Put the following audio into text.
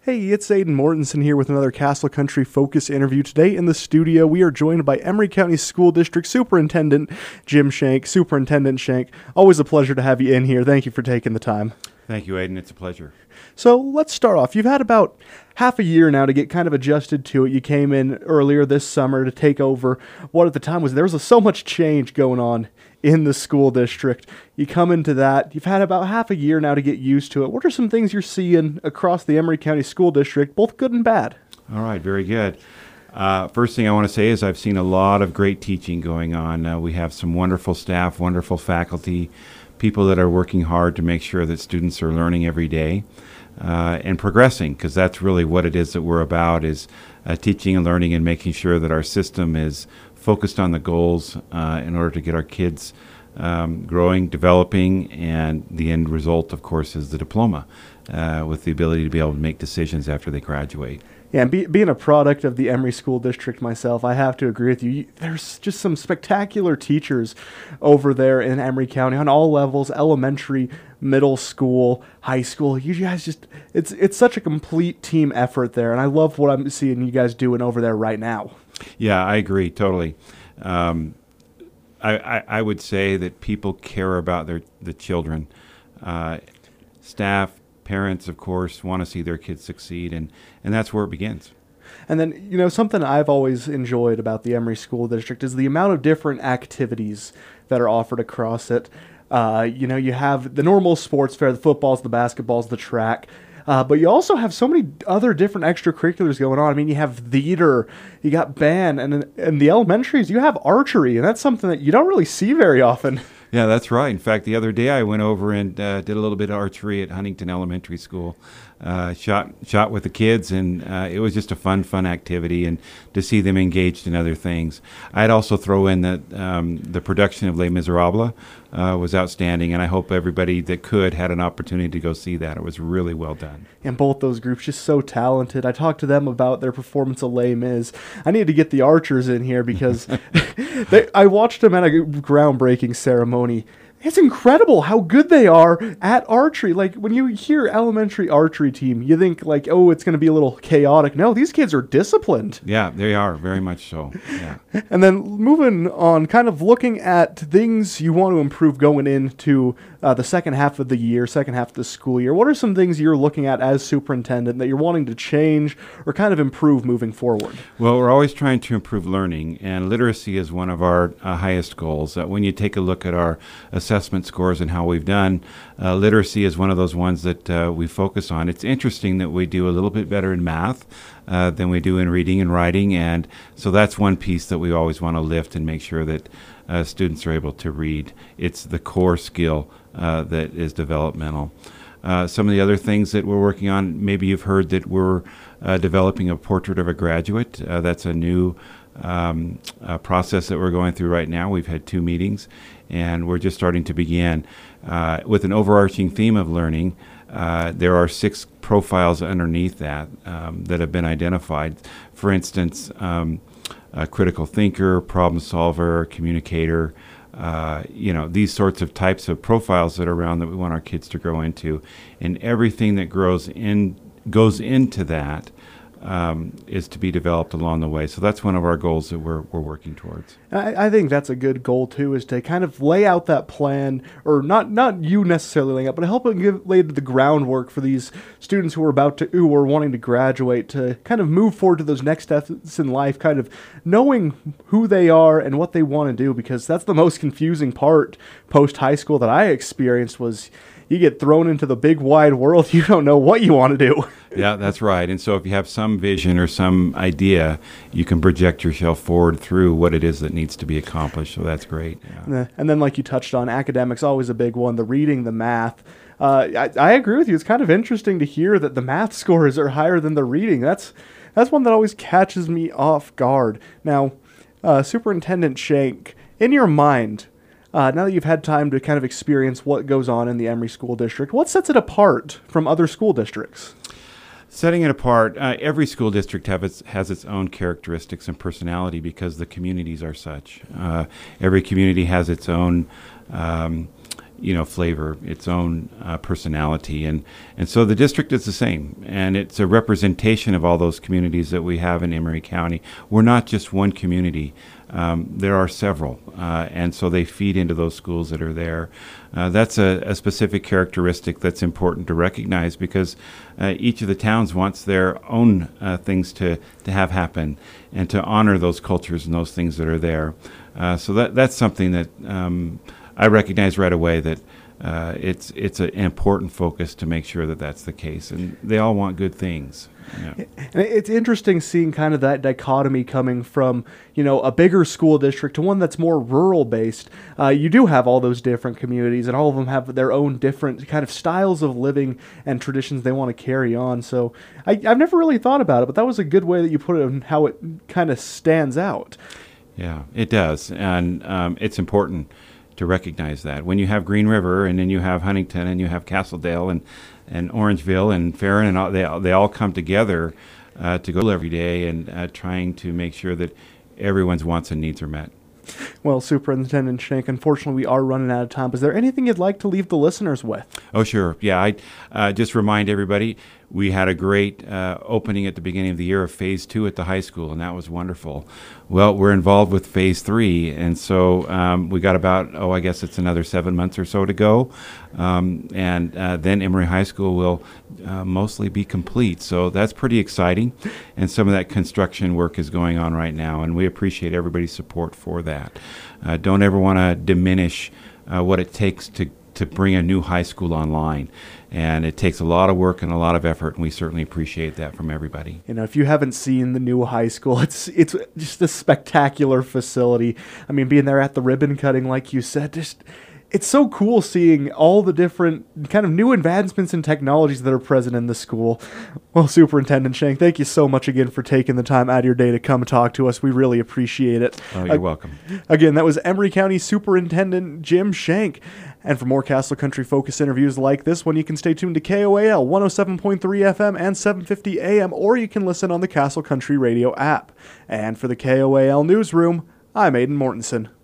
Hey, it's Aiden Mortensen here with another Castle Country Focus interview. Today in the studio, we are joined by Emery County School District Superintendent Jim Shank. Superintendent Shank, always a pleasure to have you in here. Thank you for taking the time. Thank you, Aiden. It's a pleasure. So let's start off. You've had about half a year now to get kind of adjusted to it. You came in earlier this summer to take over what at the time was there was so much change going on in the school district. You come into that. You've had about half a year now to get used to it. What are some things you're seeing across the Emery County School District, both good and bad? All right, very good. First thing I want to say is I've seen a lot of great teaching going on. We have some wonderful staff, wonderful faculty, people that are working hard to make sure that students are learning every day and progressing, because that's really what it is that we're about, is teaching and learning and making sure that our system is focused on the goals in order to get our kids growing, developing, and the end result, of course, is the diploma with the ability to be able to make decisions after they graduate. Yeah, and being a product of the Emery School District myself, I have to agree with you. There's just some spectacular teachers over there in Emery County on all levels, elementary, middle school, high school. You guys just, it's such a complete team effort there, and I love what I'm seeing you guys doing over there right now. Yeah, I agree totally. I would say that people care about the children. Staff, parents, of course, want to see their kids succeed, and that's where it begins. And then, something I've always enjoyed about the Emery School District is the amount of different activities that are offered across it. You have the normal sports fair, the footballs, the basketballs, the track. But you also have so many other different extracurriculars going on. I mean, you have theater, you got band, and in the elementaries, you have archery, and that's something that you don't really see very often. Yeah, that's right. In fact, the other day I went over and did a little bit of archery at Huntington Elementary School. Shot with the kids, and it was just a fun activity, and to see them engaged in other things. I'd also throw in that the production of Les Miserables was outstanding, and I hope everybody that could had an opportunity to go see that. It was really well done. And both those groups just so talented. I talked to them about their performance of Les Mis. I need to get the archers in here because I watched them at a groundbreaking ceremony. It's incredible how good they are at archery. Like, when you hear elementary archery team, you think, like, oh, it's going to be a little chaotic. No, these kids are disciplined. Yeah, they are, very much so. Yeah. And then moving on, kind of looking at things you want to improve going into the second half of the year, second half of the school year. What are some things you're looking at as superintendent that you're wanting to change or kind of improve moving forward? Well, we're always trying to improve learning, and literacy is one of our highest goals. When you take a look at our assessment scores and how we've done, literacy is one of those ones that we focus on. It's interesting that we do a little bit better in math than we do in reading and writing, and so that's one piece that we always want to lift and make sure that students are able to read. It's the core skill that is developmental. Some of the other things that we're working on, maybe you've heard that we're developing a portrait of a graduate. That's a new process that we're going through right now. We've had 2 meetings, and we're just starting to begin. With an overarching theme of learning, there are 6 profiles underneath that that have been identified. For instance, a critical thinker, problem solver, communicator, these sorts of types of profiles that are around that we want our kids to grow into. And everything that goes into that is to be developed along the way. So that's one of our goals that we're working towards. I think that's a good goal too, is to kind of lay out that plan, or not you necessarily laying out, but help lay the groundwork for these students who are wanting to graduate, to kind of move forward to those next steps in life, kind of knowing who they are and what they want to do, because that's the most confusing part post high school that I experienced. Was you get thrown into the big wide world, you don't know what you want to do. Yeah, that's right. And so if you have some vision or some idea, you can project yourself forward through what it is that needs to be accomplished. So that's great. Yeah. And then, like you touched on, academics always a big one, the reading, the math. I agree with you. It's kind of interesting to hear that the math scores are higher than the reading. That's one that always catches me off guard. Now, Superintendent Shank, in your mind, now that you've had time to kind of experience what goes on in the Emery School District, what sets it apart from other school districts? Setting it apart, every school district has its own characteristics and personality because the communities are such. Every community has its own flavor, its own personality, and so the district is the same, and it's a representation of all those communities that we have in Emery County. We're not just one community. There are several, and so they feed into those schools that are there. That's a specific characteristic that's important to recognize, because each of the towns wants their own things to have happen and to honor those cultures and those things that are there. So that's something that I recognize right away, that it's an important focus to make sure that that's the case, and they all want good things. Yeah. And it's interesting seeing kind of that dichotomy coming from, a bigger school district to one that's more rural based. You do have all those different communities, and all of them have their own different kind of styles of living and traditions they want to carry on. So I've never really thought about it, but that was a good way that you put it and how it kind of stands out. Yeah, it does. And it's important to recognize that. When you have Green River, and then you have Huntington, and you have Castledale, and Orangeville and Farron, and they all come together to go every day and trying to make sure that everyone's wants and needs are met. Well, Superintendent Shank, unfortunately we are running out of time. Is there anything you'd like to leave the listeners with? Oh, sure. Yeah, I just remind everybody, we had a great opening at the beginning of the year of Phase 2 at the high school, and that was wonderful. Well, we're involved with Phase 3, and so we got about, I guess it's another 7 months or so to go, and then Emery High School will mostly be complete. So that's pretty exciting, and some of that construction work is going on right now, and we appreciate everybody's support for that. Don't ever want to diminish what it takes to bring a new high school online. And it takes a lot of work and a lot of effort, and we certainly appreciate that from everybody. If you haven't seen the new high school, it's just a spectacular facility. I mean, being there at the ribbon cutting, like you said, it's so cool seeing all the different kind of new advancements and technologies that are present in the school. Well, Superintendent Shank, thank you so much again for taking the time out of your day to come talk to us. We really appreciate it. Oh, you're welcome. Again, that was Emery County Superintendent Jim Shank. And for more Castle Country Focus interviews like this one, you can stay tuned to KOAL 107.3 FM and 750 AM, or you can listen on the Castle Country Radio app. And for the KOAL Newsroom, I'm Aidan Mortensen.